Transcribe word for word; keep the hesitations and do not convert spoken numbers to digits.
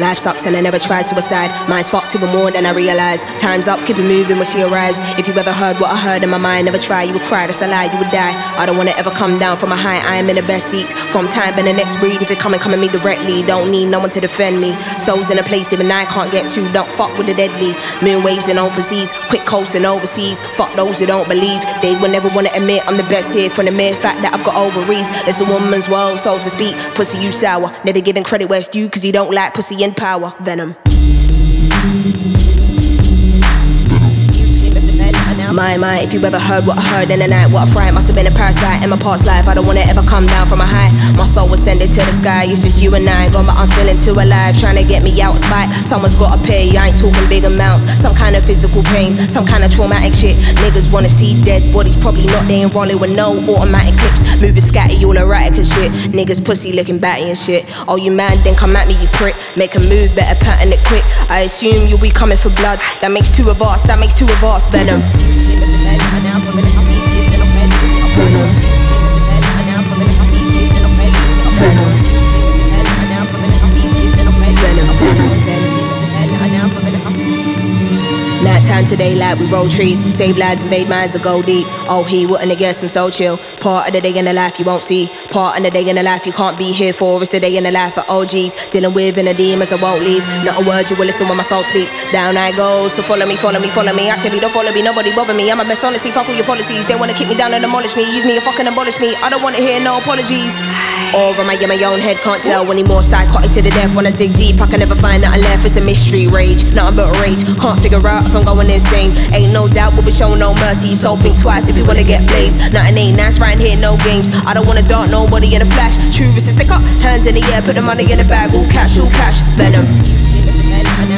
Life sucks and I never tried suicide. Mine's fucked even more than I realised. Time's up, keep it moving when she arrives. If you ever heard what I heard in my mind, never try, you would cry, that's a lie, you would die. I don't wanna ever come down from a high, I am in the best seat. From time and the next breed, if you come and come at me directly, don't need no one to defend me. Souls in a place even I can't get to, don't fuck with the deadly. Moon waves in open seas, quick coasting overseas. Fuck those who don't believe, they will never wanna admit I'm the best here. From the mere fact that I've got ovaries, it's a woman's world, so to speak. Pussy you sour, never giving credit where it's due, cause you don't like pussy in power. Venom. My, my, if you ever heard what I heard in the night, what I fright, must have been a parasite in my past life. I don't wanna ever come down from a high. My soul ascended to the sky, it's just you and I. Gone, but I'm feeling too alive, trying to get me out of spite. Someone's gotta pay, I ain't talking big amounts. Some kind of physical pain, some kind of traumatic shit. Niggas wanna see dead bodies, probably not, they ain't rolling with no automatic clips. Moving scatty, all erratic and shit. Niggas pussy looking batty and shit. Oh you man, then come at me you prick. Make a move, better pattern it quick. I assume you'll be coming for blood. That makes two of us, that makes two of us. Venom. Night time today, like we roll trees. Save lives, invade minds, and go deep. Oh, he wouldn't have guessed I'm so chill. Part of the day in the life you won't see. Part of the day in the life you can't be here for. It's the day in the life of O Gs. Dealing with inner demons I won't leave. Not a word you will listen when my soul speaks. Down I go, so follow me, follow me, follow me. Actually don't follow me, nobody bother me. I'm a mess, honestly, fuck all your policies. They wanna kick me down and demolish me. Use me and fucking abolish me. I don't wanna hear no apologies. Or am I in my own head, can't tell anymore. Psychotic to the death, when I dig deep I can never find nothing left. It's a mystery, rage, nothing but rage. Can't figure out if I'm going insane. Ain't no doubt we'll be shown no mercy. So think twice if you wanna get blazed. Nothing ain't nice right here, no games. I don't wanna dart nobody in a flash. True is a stick up, hands in the air, put the money in the bag. All cash, all cash, venom.